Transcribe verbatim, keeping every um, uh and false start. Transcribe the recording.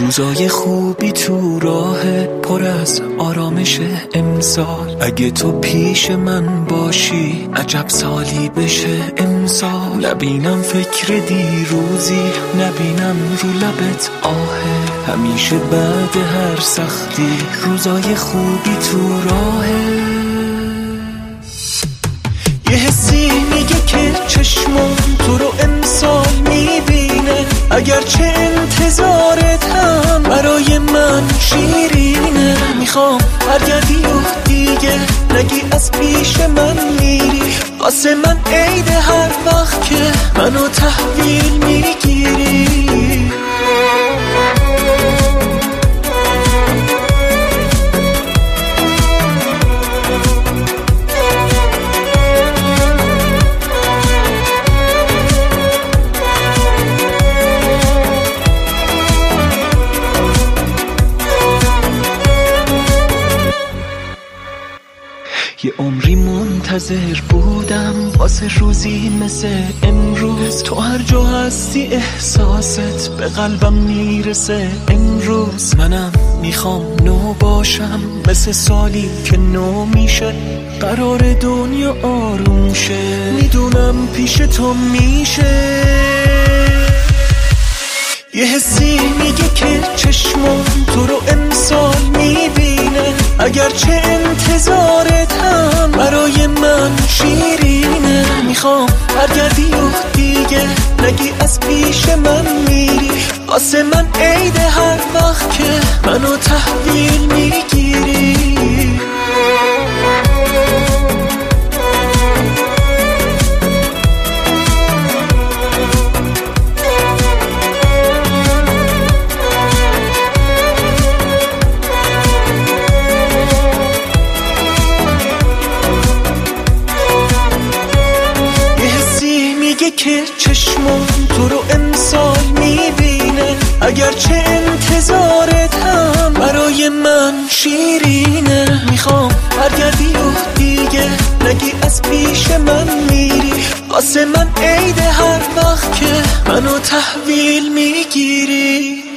روزای خوبی تو راه پر از آرامش امسال. اگه تو پیش من باشی عجب سالی بشه امسال. نبینم فکر دیروزی، نبینم رو لبت آه. همیشه بعد هر سختی روزای خوبی تو راهه. یه حسی میگه که چشمم تو رو امسال میبینه. اگرچه انتظارت هم برای من شیرینه. میخوام برگردی و دیگه نگی از پیش من میری. واسه من عید هر وقت که منو تحویل میگیری. یه عمری منتظر بودم واسه روزی مثل امروز. تو هر جا هستی احساست به قلبم میرسه امروز. منم میخوام نو باشم مثل سالی که نو میشه. قرار دنیا آروم شه، میدونم پیش تو میشه. یه حسی میگه که چشمم تو رو امسال میبینه. اگرچه انتظارت هم برای من شیرینه. میخوام برگردی و دیگه نگی از پیش من میری. واسه من عید هر وقت که منو تحویل میگیری. که چشمم تو رو امسال میبینه. اگرچه انتظارت هم برای من شیرینه. میخوام برگردی و دیگه نگی از پیش من میری. واسه من عید هر وقت که منو تحویل میگیری.